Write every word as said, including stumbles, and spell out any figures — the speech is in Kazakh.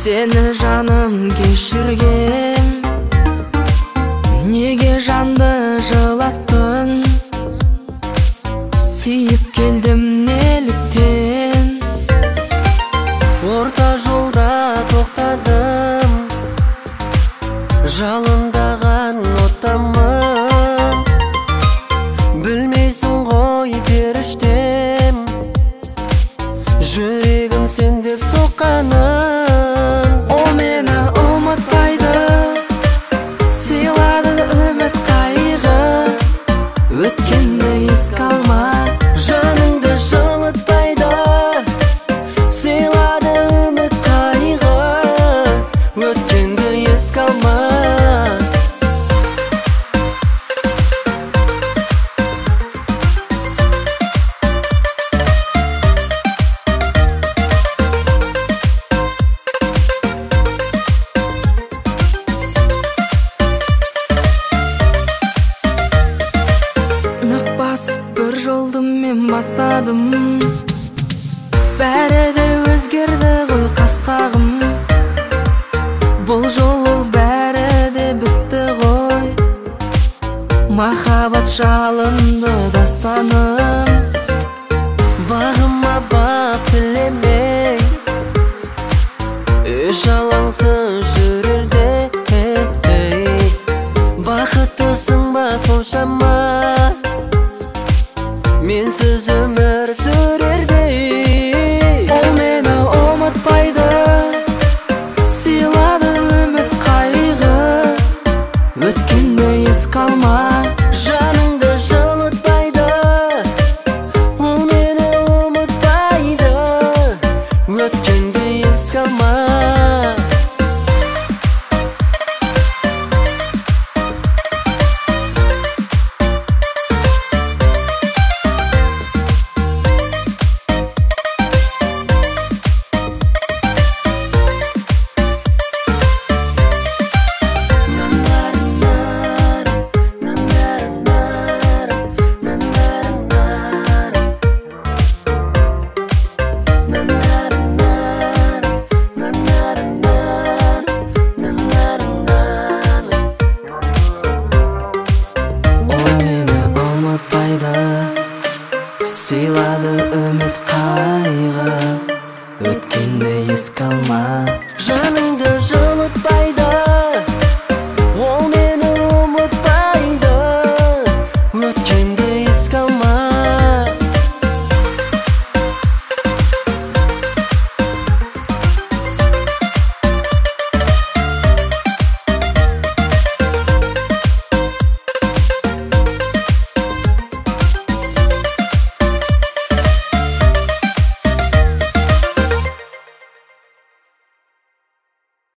Seni жаным кешіргем, неге жанды жылаттың? Сүйіп келдім неліктен? Орта жолда тоқтадым, жалындаған оттамын. Білмейсің ғой періштем, жүрегім сен деп соққанын. Ол мені ұмытпайды, сыйлады үміт қайғы. Өткенді еске алма, жаныңды жылытпайды, сыйлады үміт қайғы. Өткенді еске алма. нық басып бір жолды мен бастадым. Бәрі де өзгерді ғой қасқағым. Бұл жолы бәрі де бітті ғой. Махаббат жалынды дастаным. Бағыма бақ тілемей, үш алаңсыз жүрерде. Бақыттысың ба соншама, менсіз өмір сүрерде. Ол мені ұмытпайды, сыйлады үміт қайғы. Өткенді еске алма, Жаныңды жылытпайды, ол мені ұмытпайды. Өткенді еске алма. сыйлады үміт қайғы. Өткенді еске алма, Жаныңды жылытпайды.